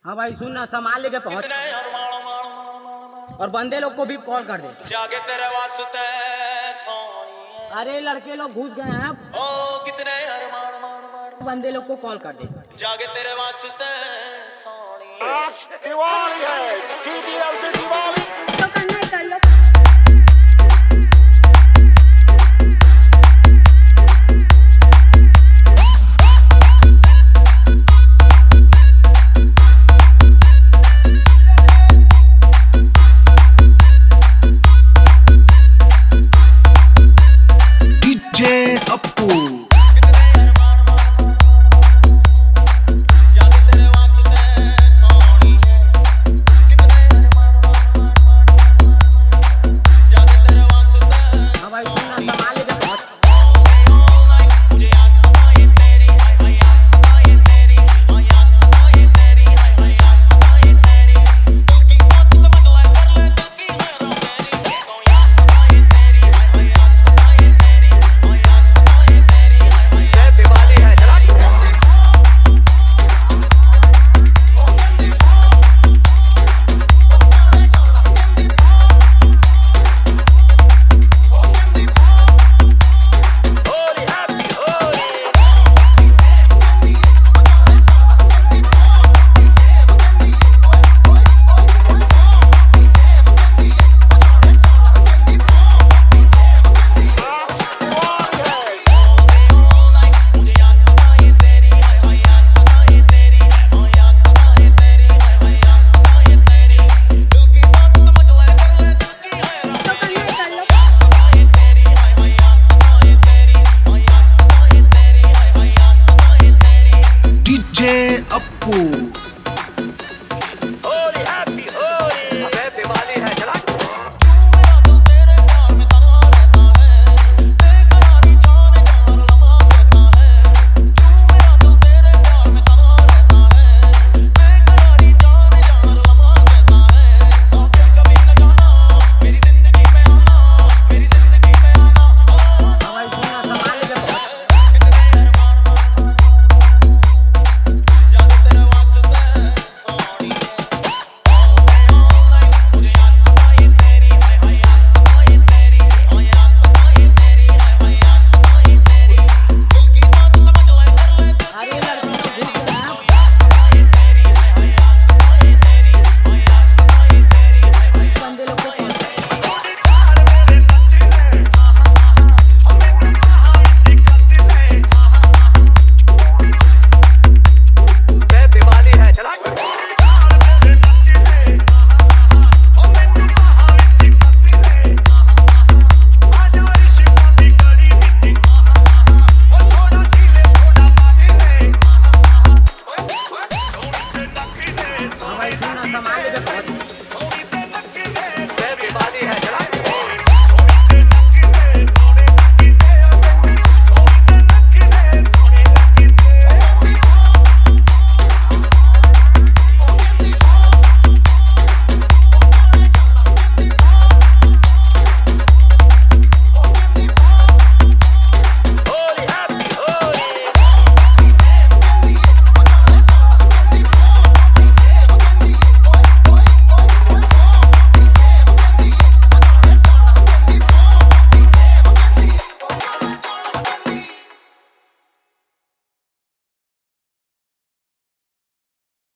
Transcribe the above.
हाँ भाई सुन ना, संभाल लेके पहुंच और बंदे लोग को भी कॉल कर दे। जागे तेरे वास्ते सोनिए, अरे लड़के लोग घुस गए हैं, ओ कितने बंदे लोग को कॉल कर दे। जागे तेरे वास्ते सोनिए। आज दिवाली है, TDL से दिवाली